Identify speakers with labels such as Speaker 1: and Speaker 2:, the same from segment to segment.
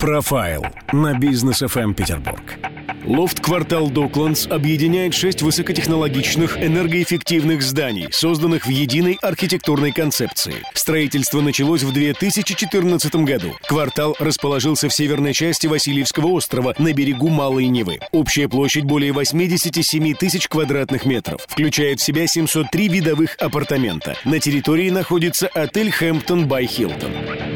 Speaker 1: Профайл на Бизнес FM Петербург. Лофт-квартал Доклендс объединяет 6 высокотехнологичных, энергоэффективных зданий, созданных в единой архитектурной концепции. Строительство началось в 2014 году. Квартал расположился в северной части Васильевского острова на берегу Малой Невы. Общая площадь более 87 тысяч квадратных метров. Включает в себя 703 видовых апартамента. На территории находится отель «Хэмптон бай Хилтон».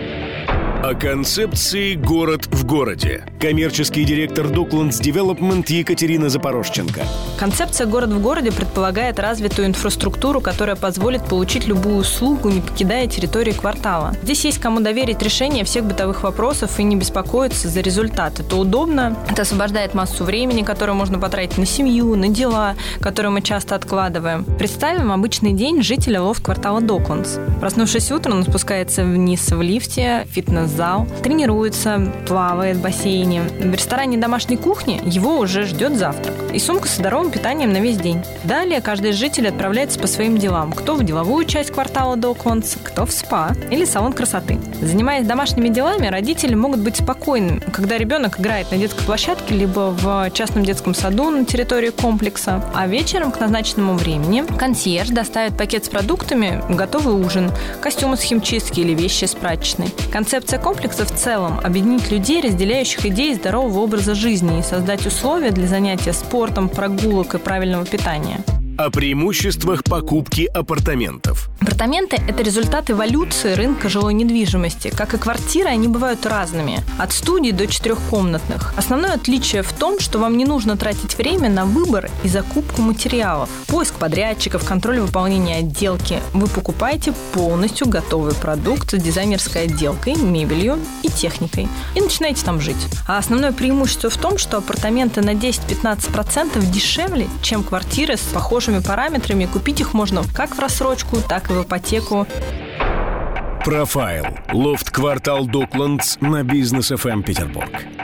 Speaker 1: О концепции «Город в городе». Коммерческий директор Docklands Development Екатерина Запорожченко.
Speaker 2: Концепция «Город в городе» предполагает развитую инфраструктуру, которая позволит получить любую услугу, не покидая территории квартала. Здесь есть кому доверить решение всех бытовых вопросов и не беспокоиться за результат. Это удобно, это освобождает массу времени, которое можно потратить на семью, на дела, которые мы часто откладываем. Представим обычный день жителя лофт-квартала Docklands. Проснувшись утром, он спускается вниз в лифте, фитнес-зал, тренируется, плавает в бассейне. В ресторане домашней кухни его уже ждет завтрак и сумка с здоровым питанием на весь день. Далее каждый житель отправляется по своим делам. Кто в деловую часть квартала Docklands, кто в спа или салон красоты. Занимаясь домашними делами, родители могут быть спокойны, когда ребенок играет на детской площадке либо в частном детском саду на территории комплекса. А вечером к назначенному времени консьерж доставит пакет с продуктами, готовый ужин, костюмы с химчистки или вещи из прачечной. Концепция комплекса в целом – объединить людей, разделяющих идеи здорового образа жизни, и создать условия для занятия спортом, прогулок и правильного питания.
Speaker 1: О преимуществах покупки апартаментов.
Speaker 2: Апартаменты – это результат эволюции рынка жилой недвижимости. Как и квартиры, они бывают разными. От студий до 4-комнатных. Основное отличие в том, что вам не нужно тратить время на выбор и закупку материалов. Поиск подрядчиков, контроль выполнения отделки. Вы покупаете полностью готовый продукт с дизайнерской отделкой, мебелью и техникой. И начинаете там жить. А основное преимущество в том, что апартаменты на 10-15% дешевле, чем квартиры с похожими параметрами. Купить их можно как в рассрочку, так и в ипотеку.
Speaker 1: Профайл. Лофт-квартал Docklands на Бизнес FM Петербург.